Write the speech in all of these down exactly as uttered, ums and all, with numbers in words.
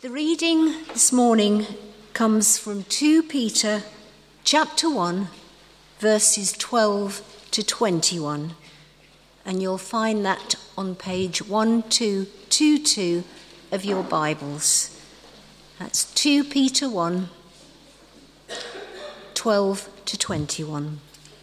The reading this morning comes from Second Peter chapter one, verses twelve to twenty-one, and you'll find that on page twelve twenty-two of your Bibles. That's Second Peter one, twelve to twenty-one.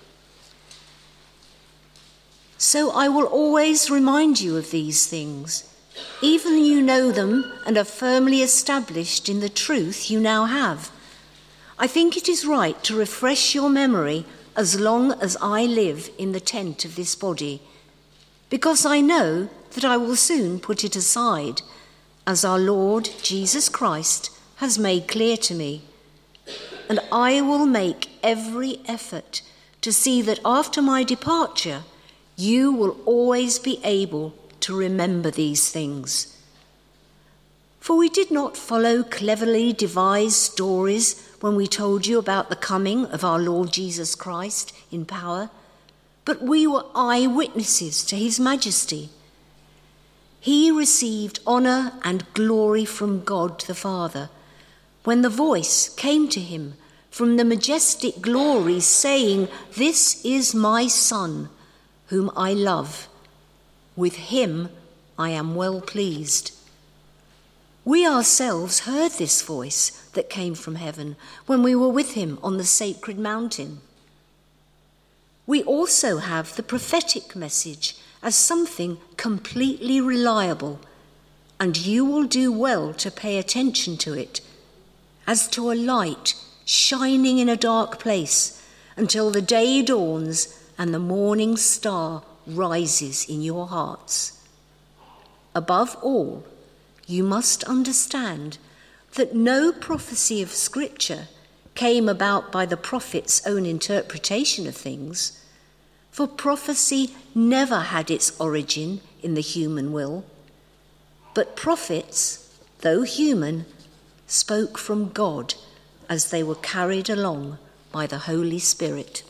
So I will always remind you of these things, even you know them and are firmly established in the truth you now have. I think it is right to refresh your memory as long as I live in the tent of this body, because I know that I will soon put it aside, as our Lord Jesus Christ has made clear to me. And I will make every effort to see that after my departure, you will always be able to remember these things. For we did not follow cleverly devised stories when we told you about the coming of our Lord Jesus Christ in power, but we were eyewitnesses to his majesty. He received honour and glory from God the Father when the voice came to him from the majestic glory saying, "This is my Son, whom I love. With him I am well pleased." We ourselves heard this voice that came from heaven when we were with him on the sacred mountain. We also have the prophetic message as something completely reliable, and you will do well to pay attention to it, as to a light shining in a dark place until the day dawns and the morning star rises in your hearts. Above all, you must understand that no prophecy of Scripture came about by the prophet's own interpretation of things, for prophecy never had its origin in the human will, but prophets, though human, spoke from God as they were carried along by the Holy Spirit.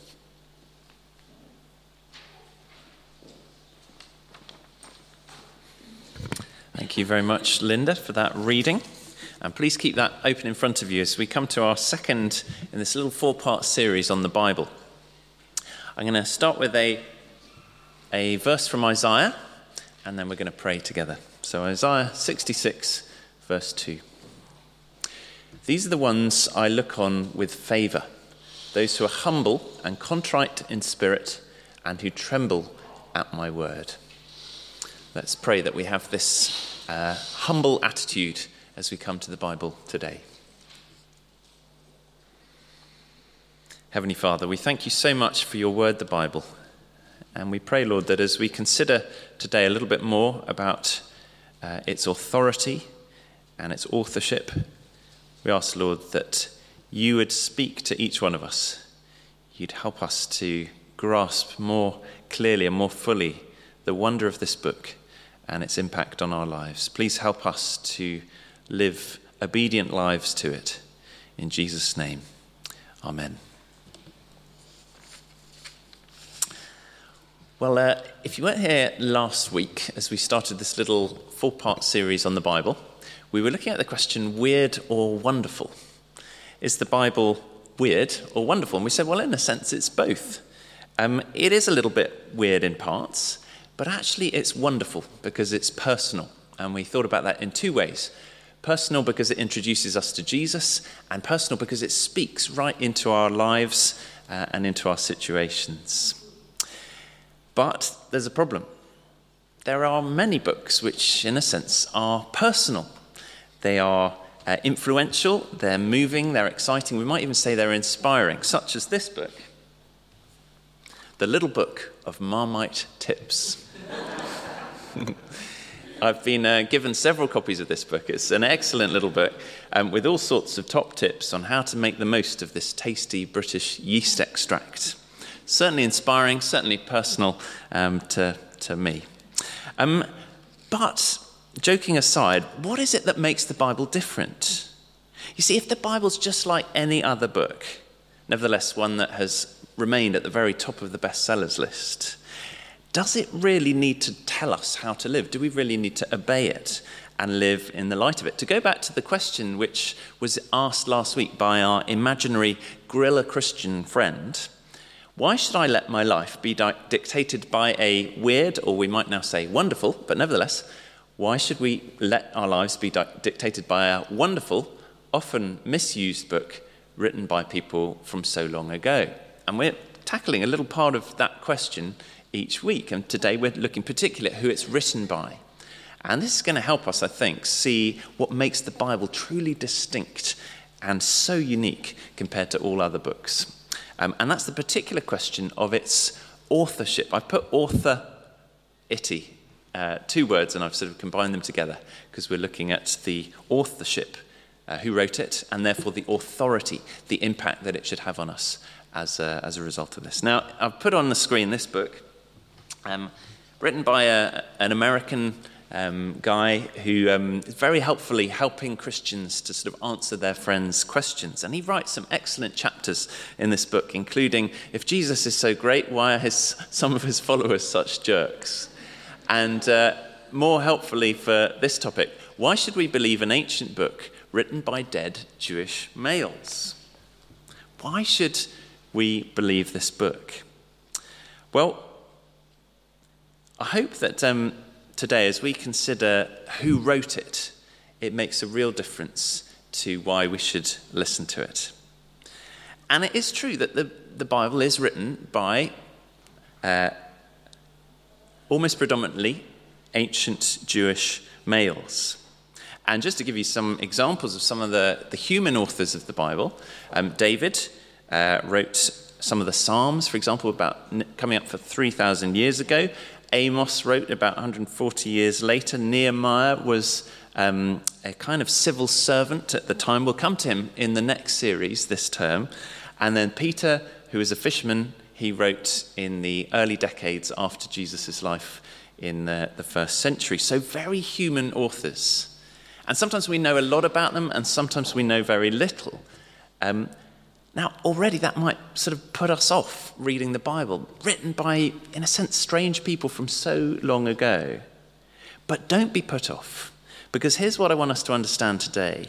Thank you very much, Linda, for that reading. And please keep that open in front of you as we come to our second in this little four-part series on the Bible. I'm going to start with a, a verse from Isaiah, and then we're going to pray together. So Isaiah sixty-six, verse two. "These are the ones I look on with favour, those who are humble and contrite in spirit, and who tremble at my word." Let's pray that we have this uh, humble attitude as we come to the Bible today. Heavenly Father, we thank you so much for your word, the Bible. And we pray, Lord, that as we consider today a little bit more about uh, its authority and its authorship, we ask, Lord, that you would speak to each one of us. You'd help us to grasp more clearly and more fully the wonder of this book and its impact on our lives. Please help us to live obedient lives to it. In Jesus' name, amen. Well, uh, if you weren't here last week, as we started this little four-part series on the Bible, we were looking at the question, weird or wonderful? Is the Bible weird or wonderful? And we said, well, in a sense, it's both. Um, it is a little bit weird in parts, but actually it's wonderful because it's personal. And we thought about that in two ways. Personal because it introduces us to Jesus, and personal because it speaks right into our lives uh, and into our situations. But there's a problem. There are many books which, in a sense, are personal. They are uh, influential, they're moving, they're exciting. We might even say they're inspiring, such as this book, The Little Book of Marmite Tips. I've been uh, given several copies of this book. It's an excellent little book um, with all sorts of top tips on how to make the most of this tasty British yeast extract. Certainly inspiring, certainly personal um, to, to me. Um, but joking aside, what is it that makes the Bible different? You see, if the Bible's just like any other book, nevertheless one that has remained at the very top of the bestsellers list, does it really need to tell us how to live? Do we really need to obey it? and live in the light of it. To go back to the question which was asked last week by our imaginary guerrilla Christian friend, why should I let my life be di- dictated by a weird, or we might now say wonderful, but nevertheless, why should we let our lives be di- dictated by a wonderful, often misused book written by people from so long ago? And we're tackling a little part of that question each week. And today we're looking particularly at who it's written by. And this is going to help us, I think, see what makes the Bible truly distinct and so unique compared to all other books. Um, and that's the particular question of its authorship. I've put author-ity, uh, two words, and I've sort of combined them together because we're looking at the authorship, uh, who wrote it, and therefore the authority, the impact that it should have on us as a, as a result of this. Now, I've put on the screen this book, um, written by a, an American um, guy who um, is very helpfully helping Christians to sort of answer their friends' questions. And he writes some excellent chapters in this book, including, if Jesus is so great, why are his, some of his followers such jerks? And uh, more helpfully for this topic, why should we believe an ancient book written by dead Jewish males? Why should we believe this book? Well, I hope that um, today, as we consider who wrote it, it makes a real difference to why we should listen to it. And it is true that the, the Bible is written by uh, almost predominantly ancient Jewish males. And just to give you some examples of some of the, the human authors of the Bible, um, David uh, wrote some of the Psalms, for example, about coming up for three thousand years ago. Amos wrote about one hundred forty years later. Nehemiah was um, a kind of civil servant at the time. We'll come to him in the next series this term. And then Peter, who was a fisherman, he wrote in the early decades after Jesus' life in the, the first century. So very human authors. And sometimes we know a lot about them, and sometimes we know very little. Um, now, already that might sort of put us off reading the Bible, written by, in a sense, strange people from so long ago. But don't be put off, because here's what I want us to understand today.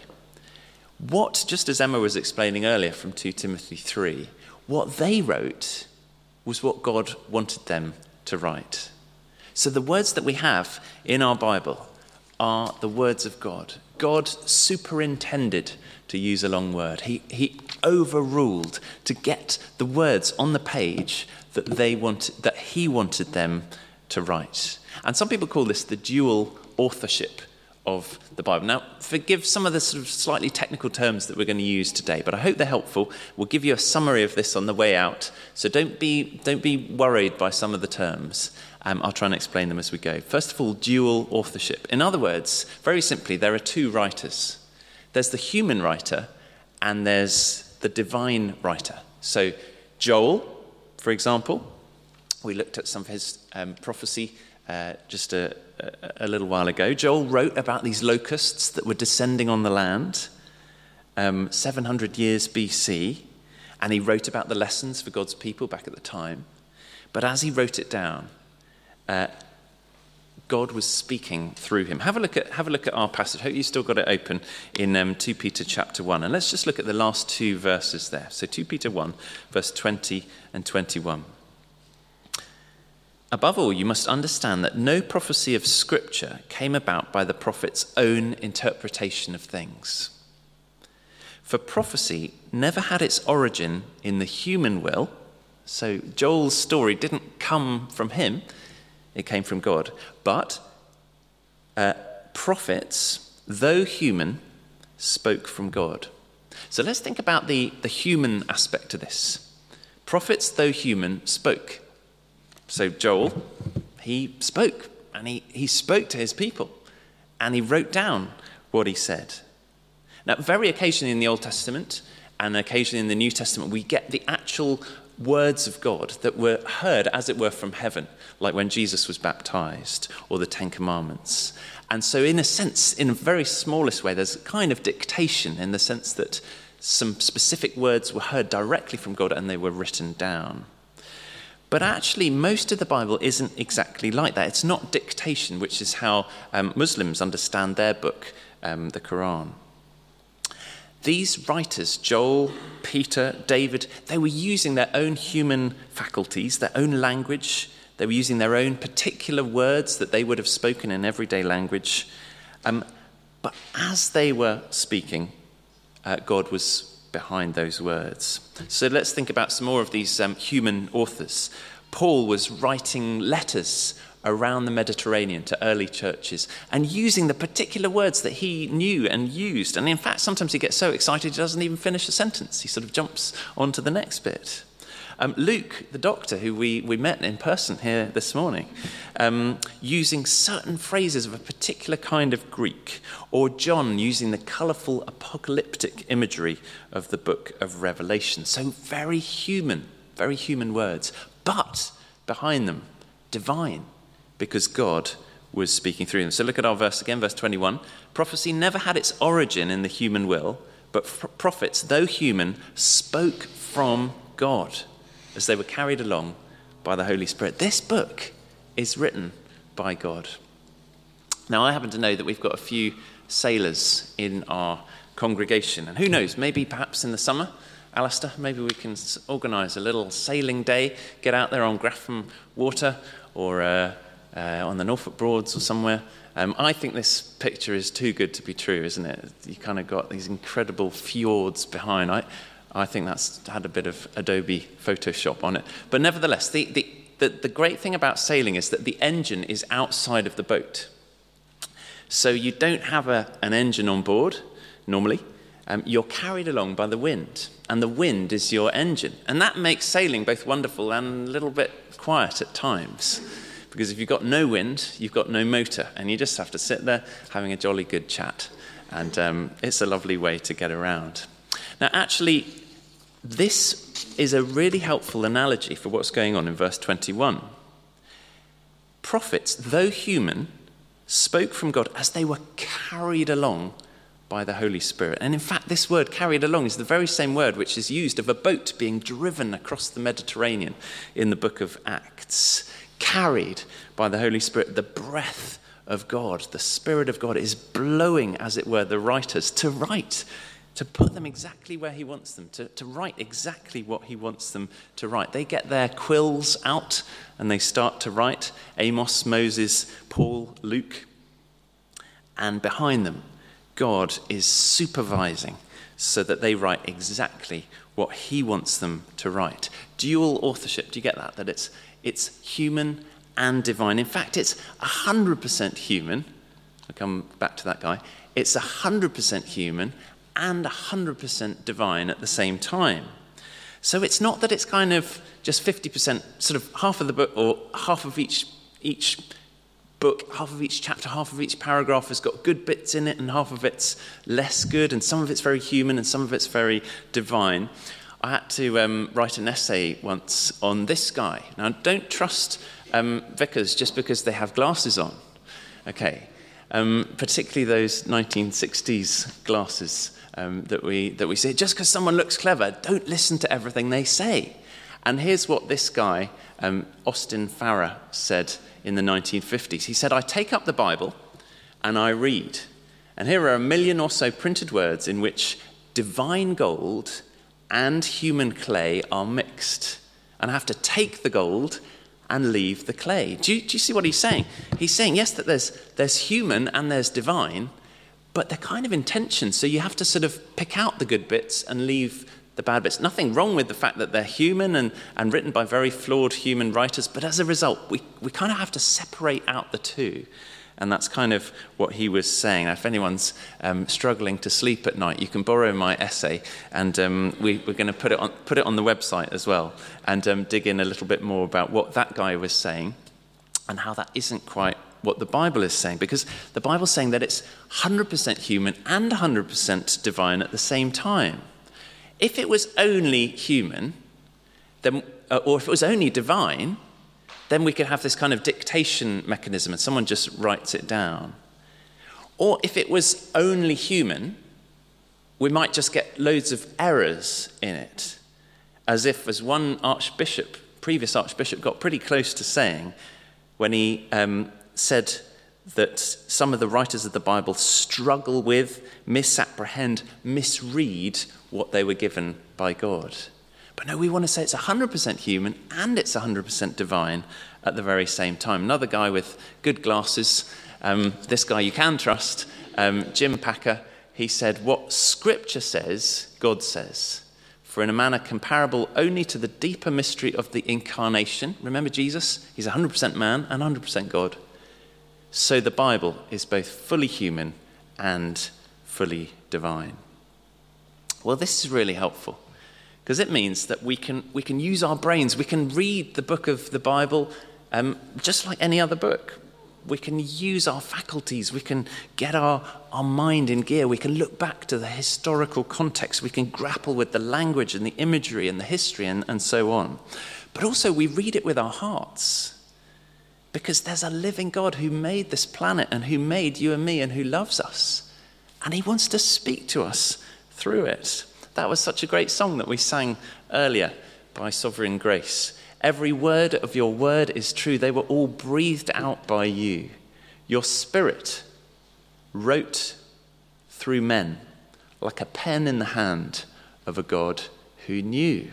What, just as Emma was explaining earlier from Second Timothy three, what they wrote was what God wanted them to write. So the words that we have in our Bible are the words of God. God superintended, to use a long word. He, he overruled to get the words on the page that they wanted, that he wanted them to write. And some people call this the dual authorship of the Bible. Now, forgive some of the sort of slightly technical terms that we're going to use today, but I hope they're helpful. We'll give you a summary of this on the way out, so don't be don't be worried by some of the terms. Um, I'll try and explain them as we go. First of all, dual authorship. In other words, very simply, there are two writers. There's the human writer and there's the divine writer. So Joel, for example, we looked at some of his um, prophecy uh, just a, a, a little while ago. Joel wrote about these locusts that were descending on the land um, seven hundred years B C, and he wrote about the lessons for God's people back at the time. But as he wrote it down, Uh, God was speaking through him. Have a look at have a look at our passage. Hope you've still got it open in um, Second Peter chapter one. And let's just look at the last two verses there. So Second Peter one, verse twenty and twenty-one. Above all, you must understand that no prophecy of Scripture came about by the prophet's own interpretation of things. For prophecy never had its origin in the human will. So Joel's story didn't come from him. It came from God. But uh, prophets, though human, spoke from God. So let's think about the, the human aspect of this. Prophets, though human, spoke. So Joel, he spoke, and he, he spoke to his people, and he wrote down what he said. Now, very occasionally in the Old Testament, and occasionally in the New Testament, we get the actual words of God that were heard, as it were, from heaven, like when Jesus was baptized, or the Ten Commandments. And so in a sense, in a very smallest way, there's a kind of dictation in the sense that some specific words were heard directly from God and they were written down. But actually, most of the Bible isn't exactly like that. It's not dictation, which is how um, Muslims understand their book, um, the Quran. These writers, Joel, Peter, David, they were using their own human faculties, their own language. They were using their own particular words that they would have spoken in everyday language. Um, but as they were speaking, uh, God was behind those words. So let's think about some more of these um, human authors. Paul was writing letters around the Mediterranean to early churches and using the particular words that he knew and used. And in fact, sometimes he gets so excited he doesn't even finish a sentence. He sort of jumps on to the next bit. Um, Luke, the doctor, who we, we met in person here this morning, um, using certain phrases of a particular kind of Greek, or John using the colourful apocalyptic imagery of the book of Revelation. So very human, very human words, but behind them, divine, because God was speaking through them. So look at our verse again, verse twenty-one. Prophecy never had its origin in the human will, but prophets, though human, spoke from God as they were carried along by the Holy Spirit. This book is written by God. Now, I happen to know that we've got a few sailors in our congregation. And who knows, maybe perhaps in the summer, Alistair, maybe we can organise a little sailing day, get out there on Grafham Water or uh, uh, on the Norfolk Broads or somewhere. Um, I think this picture is too good to be true, isn't it? You kind of got these incredible fjords behind. I, I think that's had a bit of Adobe Photoshop on it. But nevertheless, the, the, the, the great thing about sailing is that the engine is outside of the boat. So you don't have a, an engine on board, normally. Um, you're carried along by the wind, and the wind is your engine. And that makes sailing both wonderful and a little bit quiet at times. Because if you've got no wind, you've got no motor, and you just have to sit there having a jolly good chat. And um, it's a lovely way to get around. Now, actually, this is a really helpful analogy for what's going on in verse twenty-one. Prophets, though human, spoke from God as they were carried along by the Holy Spirit. And in fact, this word carried along is the very same word which is used of a boat being driven across the Mediterranean in the book of Acts. Carried by the Holy Spirit, the breath of God, the Spirit of God is blowing, as it were, the writers to write, to put them exactly where he wants them, to, to write exactly what he wants them to write. They get their quills out and they start to write. Amos, Moses, Paul, Luke. And behind them, God is supervising so that they write exactly what he wants them to write. Dual authorship, do you get that? That it's it's human and divine. In fact, it's one hundred percent human. I'll come back to that guy. It's one hundred percent human and one hundred percent divine at the same time. So it's not that it's kind of just fifty percent, sort of half of the book, or half of each each book, half of each chapter, half of each paragraph has got good bits in it, and half of it's less good, and some of it's very human, and some of it's very divine. I had to um, write an essay once on this guy. Now, don't trust um, vicars just because they have glasses on. Okay, um, particularly those nineteen sixties glasses um, that we that we see. Just because someone looks clever, don't listen to everything they say. And here's what this guy, um, Austin Farrer, said in the nineteen fifties. He said, "I take up the Bible and I read. And here are a million or so printed words in which divine gold and human clay are mixed. And I have to take the gold and leave the clay." Do you, do you see what he's saying? He's saying, yes, that there's there's human and there's divine, but they're kind of in tension. So you have to sort of pick out the good bits and leave the bad bits. Nothing wrong with the fact that they're human and, and written by very flawed human writers, but as a result, we, we kind of have to separate out the two. And that's kind of what he was saying. Now, if anyone's um, struggling to sleep at night, you can borrow my essay, and um, we, we're going to put it on put it on the website as well, and um, dig in a little bit more about what that guy was saying, and how that isn't quite what the Bible is saying, because the Bible's saying that it's one hundred percent human and one hundred percent divine at the same time. If it was only human, then, uh, or if it was only divine, then we could have this kind of dictation mechanism and someone just writes it down. Or if it was only human, we might just get loads of errors in it, as if, as one archbishop previous archbishop got pretty close to saying when he um, said that some of the writers of the Bible struggle with, misapprehend, misread what they were given by God. But no, we want to say it's one hundred percent human and it's one hundred percent divine at the very same time. Another guy with good glasses, um, this guy you can trust, um, Jim Packer, he said, what Scripture says, God says. For in a manner comparable only to the deeper mystery of the incarnation. Remember Jesus? He's one hundred percent man and one hundred percent God. So the Bible is both fully human and fully divine. Well, this is really helpful because it means that we can we can use our brains. We can read the book of the Bible um, just like any other book. We can use our faculties. We can get our, our mind in gear. We can look back to the historical context. We can grapple with the language and the imagery and the history and, and so on. But also we read it with our hearts because there's a living God who made this planet and who made you and me and who loves us. And he wants to speak to us through it. That was such a great song that we sang earlier by Sovereign Grace. Every word of your word is true. They were all breathed out by you. Your spirit wrote through men like a pen in the hand of a God who knew.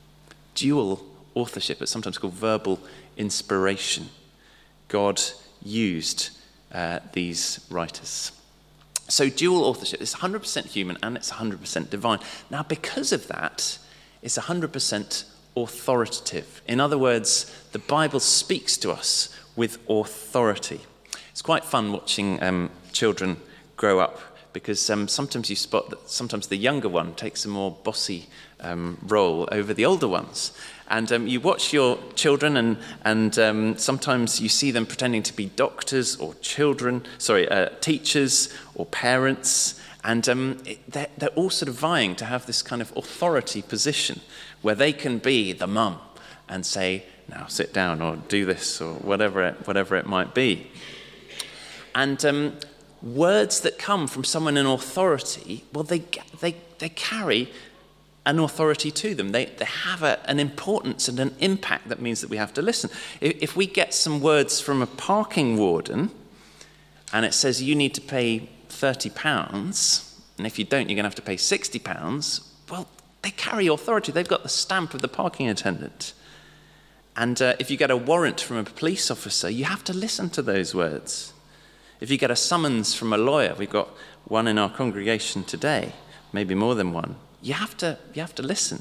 Dual authorship, it's sometimes called verbal inspiration. God used uh, these writers. So dual authorship is one hundred percent human and it's one hundred percent divine. Now, because of that, it's one hundred percent authoritative. In other words, the Bible speaks to us with authority. It's quite fun watching um, children grow up because um, sometimes you spot that sometimes the younger one takes a more bossy um, role over the older ones. And um, you watch your children and, and um, sometimes you see them pretending to be doctors or children, sorry, uh, teachers or parents. And um, it, they're, they're all sort of vying to have this kind of authority position where they can be the mum and say, now sit down or do this or whatever it, whatever it might be. And um, words that come from someone in authority, well, they they they carry an authority to them. They they have a, an importance and an impact that means that we have to listen. If, if we get some words from a parking warden and it says you need to pay thirty pounds, and if you don't, you're going to have to pay sixty pounds, well, they carry authority. They've got the stamp of the parking attendant. And uh, if you get a warrant from a police officer, you have to listen to those words. If you get a summons from a lawyer, we've got one in our congregation today, maybe more than one, you have to, you have to listen.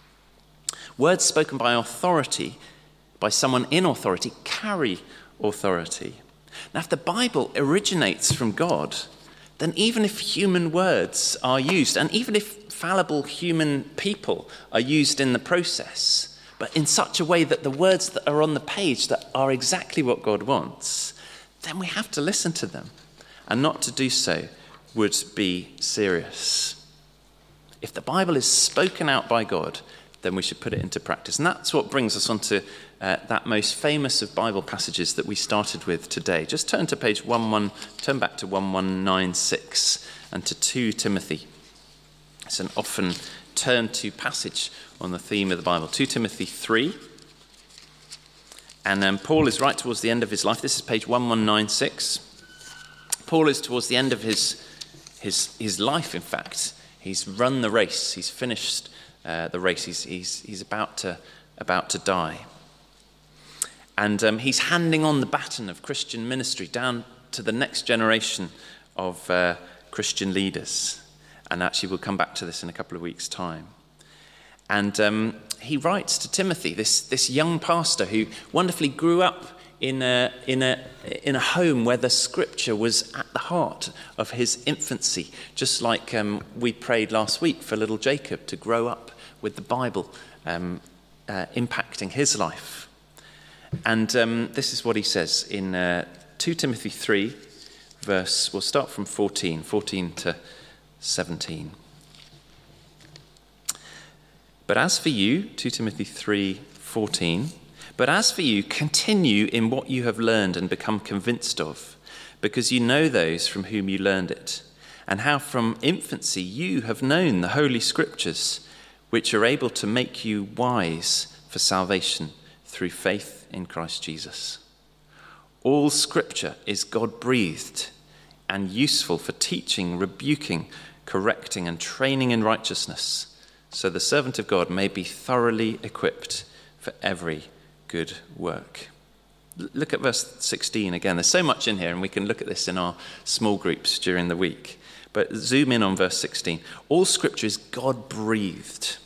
Words spoken by authority, by someone in authority, carry authority. Now, if the Bible originates from God, then even if human words are used, and even if fallible human people are used in the process, but in such a way that the words that are on the page that are exactly what God wants, then we have to listen to them. And not to do so would be serious. If the Bible is spoken out by God, then we should put it into practice. And that's what brings us on to uh, that most famous of Bible passages that we started with today. Just turn to page one one, turn back to eleven ninety-six and to Second Timothy. It's an often turned to passage on the theme of the Bible. Second Timothy three. And um, Paul is right towards the end of his life. This is page eleven ninety-six. Paul is towards the end of his, his, his life, in fact. He's run the race. He's finished uh, the race. He's, he's, he's about to, about to die. And um, he's handing on the baton of Christian ministry down to the next generation of uh, Christian leaders. And actually, we'll come back to this in a couple of weeks' time. And um, he writes to Timothy, this, this young pastor who wonderfully grew up in a, in, a, in a home where the scripture was at the heart of his infancy, just like um, we prayed last week for little Jacob to grow up with the Bible um, uh, impacting his life. And um, this is what he says in uh, Second Timothy three, verse, we'll start from fourteen, fourteen to seventeen. But as for you, Second Timothy three fourteen, but as for you, continue in what you have learned and become convinced of, because you know those from whom you learned it, and how from infancy you have known the Holy Scriptures, which are able to make you wise for salvation through faith in Christ Jesus. All Scripture is God-breathed and useful for teaching, rebuking, correcting, and training in righteousness, so the servant of God may be thoroughly equipped for every good work. Look at verse sixteen again. There's so much in here, and we can look at this in our small groups during the week. But zoom in on verse sixteen. All Scripture is God-breathed.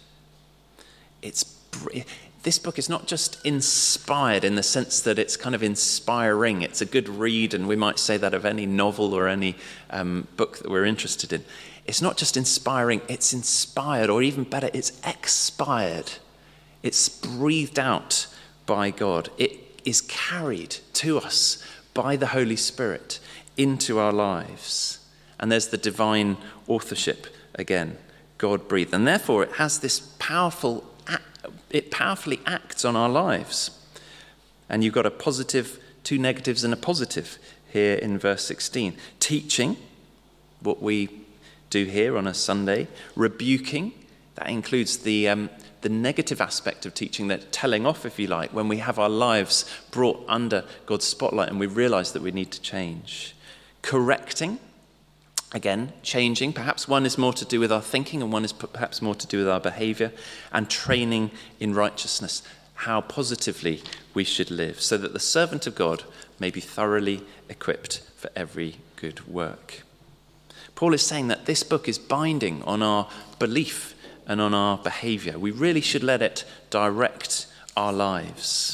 It's this book is not just inspired in the sense that it's kind of inspiring. It's a good read, and we might say that of any novel or any um, book that we're interested in. It's not just inspiring, it's inspired, or even better, it's expired. It's breathed out by God. It is carried to us by the Holy Spirit into our lives. And there's the divine authorship again, God-breathed. And therefore it has this powerful, it powerfully acts on our lives. And you've got a positive, two negatives and a positive here in verse sixteen. Teaching, what we do here on a Sunday. Rebuking, that includes the um, the negative aspect of teaching, that telling off, if you like, when we have our lives brought under God's spotlight and we realize that we need to change. Correcting, again, changing. Perhaps one is more to do with our thinking and one is perhaps more to do with our behavior. And training in righteousness, how positively we should live, so that the servant of God may be thoroughly equipped for every good work. Paul is saying that this book is binding on our belief and on our behavior. We really should let it direct our lives.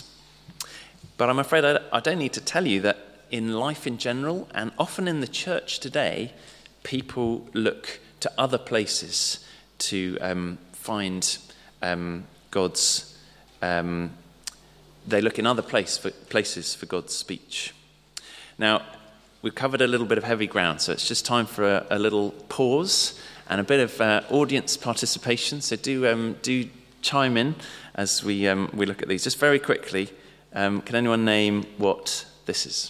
But I'm afraid I don't need to tell you that in life in general, and often in the church today, people look to other places to um, find um, God's, um, they look in other place for, places for God's speech. Now, we've covered a little bit of heavy ground, so it's just time for a, a little pause and a bit of uh, audience participation. So do um, do chime in as we um, we look at these. Just very quickly, um, can anyone name what this is?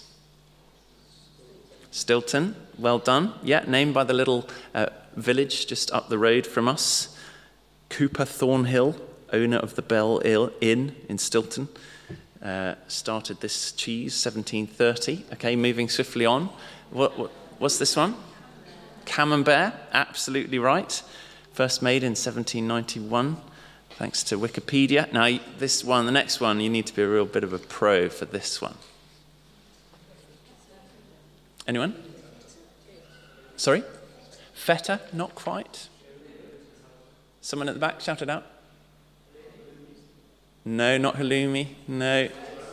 Stilton, well done. Yeah, named by the little uh, village just up the road from us. Cooper Thornhill, owner of the Bell Inn in Stilton, uh, started this cheese seventeen thirty. Okay, moving swiftly on. What, what what's this one? Camembert, absolutely right. First made in seventeen ninety-one, thanks to Wikipedia. Now, this one, the next one, you need to be a real bit of a pro for this one. Anyone? Sorry? Feta, not quite. Someone at the back, shout it out. No, not halloumi. No.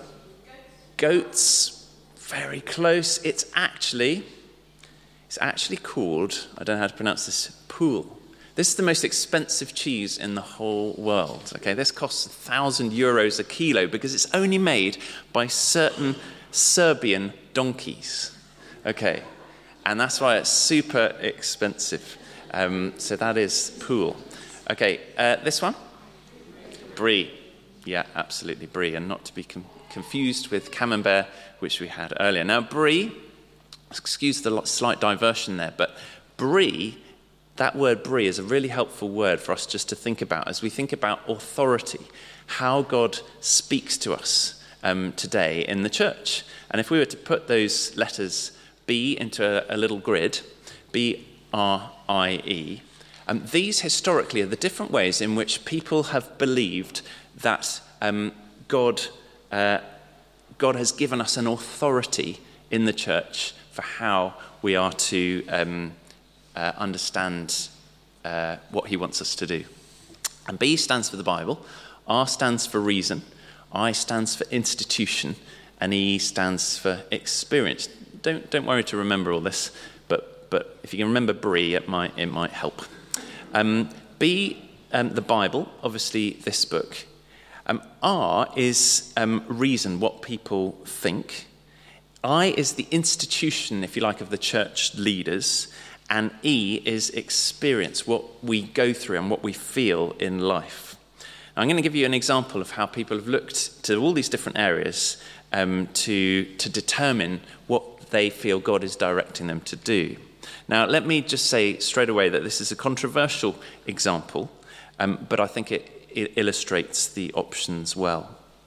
Goats, very close. It's actually, it's actually called, I don't know how to pronounce this, pool. This is the most expensive cheese in the whole world. Okay, this costs a thousand euros a kilo because it's only made by certain Serbian donkeys. Okay, and that's why it's super expensive. Um, so that is pool. Okay, uh, this one? Brie. Yeah, absolutely, brie, and not to be com- confused with camembert, which we had earlier. Now, brie, excuse the slight diversion there, but brie, that word brie is a really helpful word for us just to think about as we think about authority, how God speaks to us um, today in the church. And if we were to put those letters B into a, a little grid, B R I E, um, these historically are the different ways in which people have believed that um, God, uh, God has given us an authority in the church for how we are to um, uh, understand uh, what he wants us to do. And B stands for the Bible, R stands for reason, I stands for institution, and E stands for experience. Don't don't worry to remember all this, but but if you can remember Brie, it might it might help. Um, B, um, the Bible, obviously this book. Um, R is um, reason, what people think. I is the institution, if you like, of the church leaders. And E is experience, what we go through and what we feel in life. Now, I'm going to give you an example of how people have looked to all these different areas um, to, to determine what they feel God is directing them to do. Now, let me just say straight away that this is a controversial example, um, but I think it, it illustrates the options well.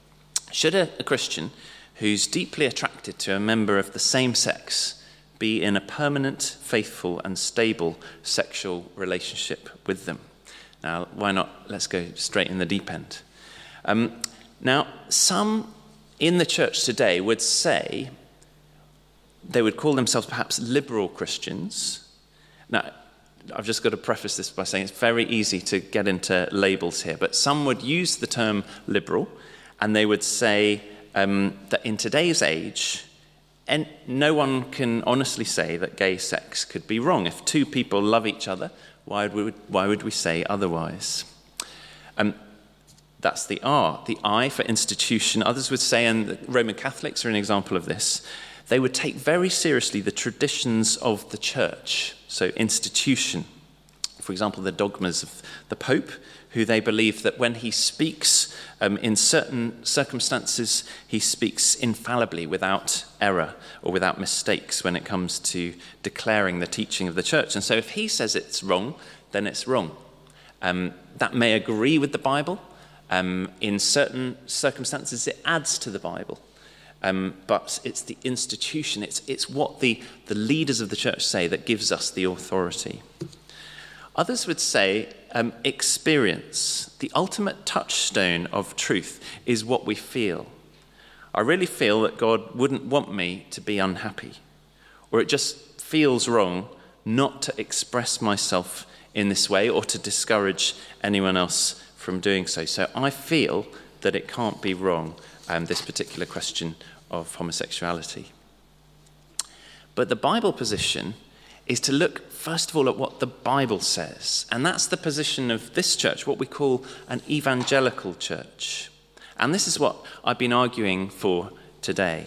Should a, a Christian who's deeply attracted to a member of the same sex be in a permanent, faithful, and stable sexual relationship with them? Now, why not? Let's go straight in the deep end. Um, now, some in the church today would say, they would call themselves perhaps liberal Christians. Now, I've just got to preface this by saying it's very easy to get into labels here, but some would use the term liberal, and they would say um, that in today's age, and no one can honestly say that gay sex could be wrong. If two people love each other, why would we, why would we say otherwise? Um, that's the R. The I for institution. Others would say, and the Roman Catholics are an example of this, they would take very seriously the traditions of the church, so institution. For example, the dogmas of the Pope, who they believe that when he speaks um, in certain circumstances, he speaks infallibly without error or without mistakes when it comes to declaring the teaching of the church. And so if he says it's wrong, then it's wrong. Um, that may agree with the Bible. Um, in certain circumstances, it adds to the Bible. Um, but it's the institution, it's, it's what the, the leaders of the church say that gives us the authority. Others would say um, experience, the ultimate touchstone of truth, is what we feel. I really feel that God wouldn't want me to be unhappy, or it just feels wrong not to express myself in this way or to discourage anyone else from doing so. So I feel that it can't be wrong, um, this particular question of homosexuality. But the Bible position is to look, first of all, at what the Bible says. And that's the position of this church, what we call an evangelical church. And this is what I've been arguing for today.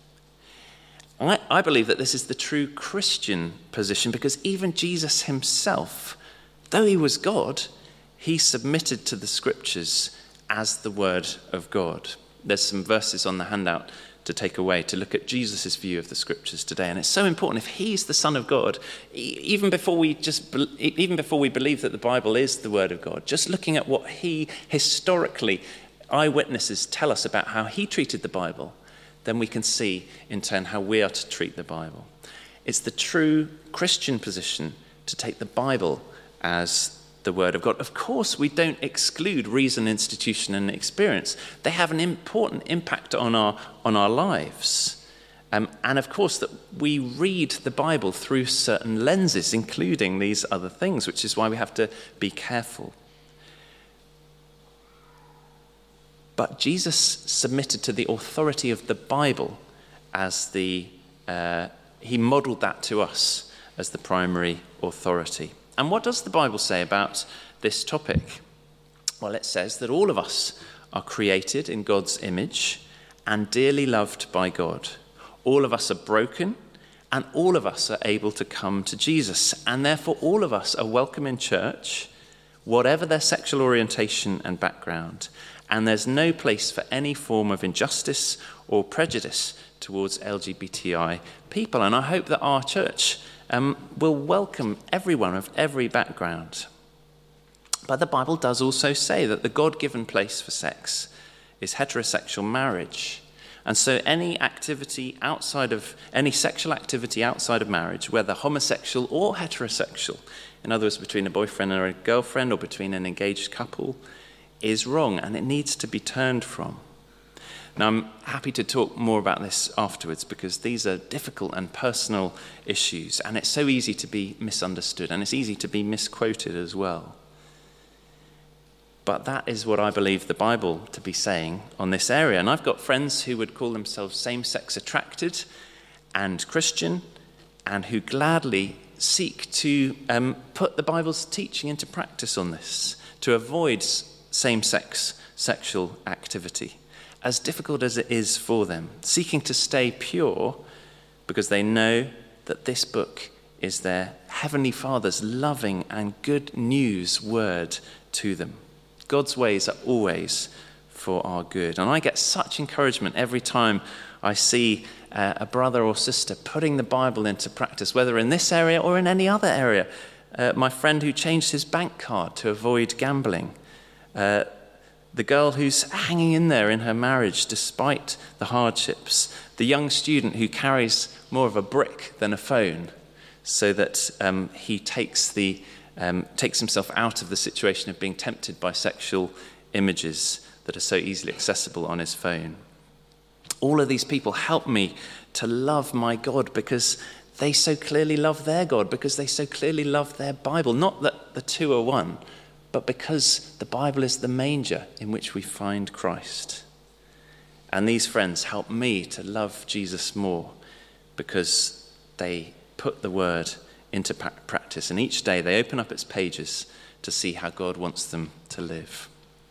I, I believe that this is the true Christian position because even Jesus himself, though he was God, he submitted to the scriptures as the word of God. There's some verses on the handout to take away, to look at Jesus' view of the scriptures today. And it's so important. If he's the Son of God, even before we just even before we believe that the Bible is the word of God, just looking at what he historically, eyewitnesses tell us about how he treated the Bible, then we can see in turn how we are to treat the Bible. It's the true Christian position to take the Bible as the word of God. Of course, we don't exclude reason, institution, and experience. They have an important impact on our on our lives. Um, and of course, that we read the Bible through certain lenses, including these other things, which is why we have to be careful. But Jesus submitted to the authority of the Bible as the, uh, he modeled that to us as the primary authority. And what does the Bible say about this topic? Well, it says that all of us are created in God's image and dearly loved by God. All of us are broken, and all of us are able to come to Jesus. And therefore, all of us are welcome in church, whatever their sexual orientation and background. And there's no place for any form of injustice or prejudice towards L G B T I people. And I hope that our church Um, will welcome everyone of every background. But the Bible does also say that the God-given place for sex is heterosexual marriage. And so any activity outside of, any sexual activity outside of marriage, whether homosexual or heterosexual, in other words, between a boyfriend and a girlfriend or between an engaged couple, is wrong and it needs to be turned from. Now, I'm happy to talk more about this afterwards because these are difficult and personal issues, and it's so easy to be misunderstood, and it's easy to be misquoted as well. But that is what I believe the Bible to be saying on this area. And I've got friends who would call themselves same-sex attracted and Christian, and who gladly seek to um, put the Bible's teaching into practice on this, to avoid same-sex sexual activity, as difficult as it is for them, seeking to stay pure because they know that this book is their Heavenly Father's loving and good news word to them. God's ways are always for our good. And I get such encouragement every time I see uh, a brother or sister putting the Bible into practice, whether in this area or in any other area. Uh, my friend who changed his bank card to avoid gambling, uh, the girl who's hanging in there in her marriage despite the hardships, the young student who carries more of a brick than a phone so that um, he takes, the, um, takes himself out of the situation of being tempted by sexual images that are so easily accessible on his phone. All of these people help me to love my God because they so clearly love their God, because they so clearly love their Bible. Not that the two are one, but because the Bible is the manger in which we find Christ. And these friends help me to love Jesus more because they put the word into practice. And each day they open up its pages to see how God wants them to live.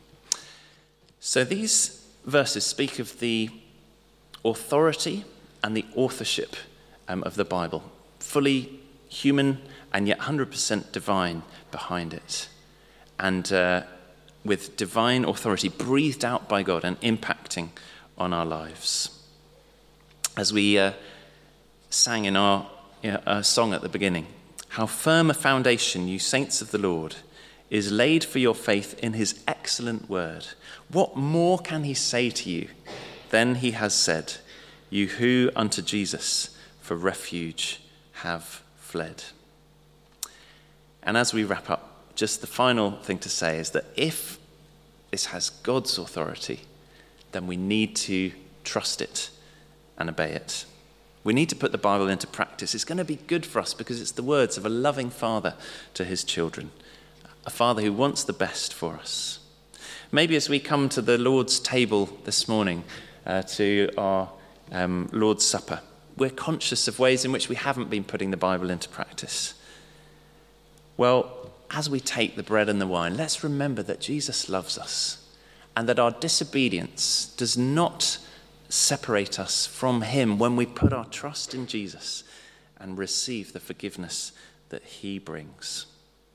So these verses speak of the authority and the authorship um, of the Bible, fully human and yet one hundred percent divine behind it. And uh, with divine authority breathed out by God and impacting on our lives. As we uh, sang in our, you know, our song at the beginning, how firm a foundation, you saints of the Lord, is laid for your faith in his excellent word. What more can he say to you than he has said, you who unto Jesus for refuge have fled? And as we wrap up, just the final thing to say is that if this has God's authority, then we need to trust it and obey it. We need to put the Bible into practice. It's going to be good for us because it's the words of a loving father to his children, a father who wants the best for us. Maybe as we come to the Lord's table this morning, uh, to our um, Lord's Supper, we're conscious of ways in which we haven't been putting the Bible into practice. Well, as we take the bread and the wine, let's remember that Jesus loves us and that our disobedience does not separate us from him when we put our trust in Jesus and receive the forgiveness that he brings.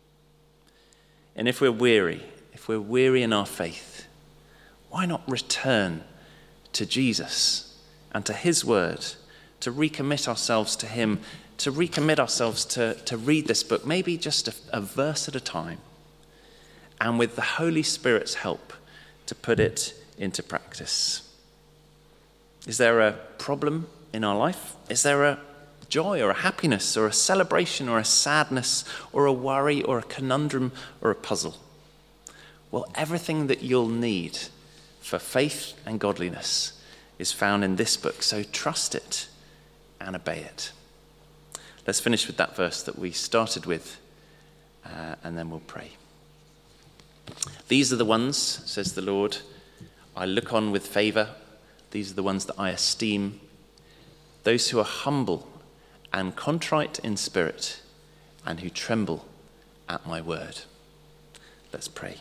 And if we're weary, if we're weary in our faith, why not return to Jesus and to his word, to recommit ourselves to him, to recommit ourselves to, to read this book, maybe just a, a verse at a time, and with the Holy Spirit's help to put it into practice. Is there a problem in our life? Is there a joy or a happiness or a celebration or a sadness or a worry or a conundrum or a puzzle? Well, everything that you'll need for faith and godliness is found in this book, so trust it and obey it. Let's finish with that verse that we started with, uh, and then we'll pray. These are the ones, says the Lord, I look on with favour. These are the ones that I esteem. Those who are humble and contrite in spirit and who tremble at my word. Let's pray.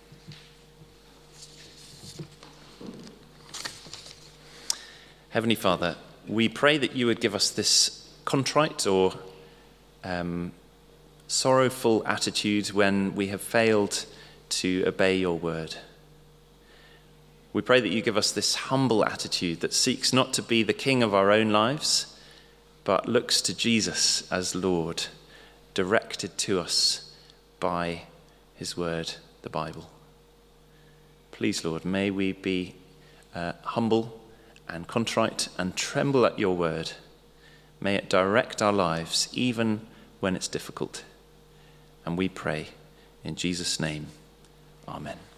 Heavenly Father, we pray that you would give us this contrite or um, sorrowful attitude when we have failed to obey your word. We pray that you give us this humble attitude that seeks not to be the king of our own lives, but looks to Jesus as Lord, directed to us by his word, the Bible. Please, Lord, may we be uh, humble and contrite and tremble at your word. May it direct our lives even when it's difficult. And we pray in Jesus' name. Amen.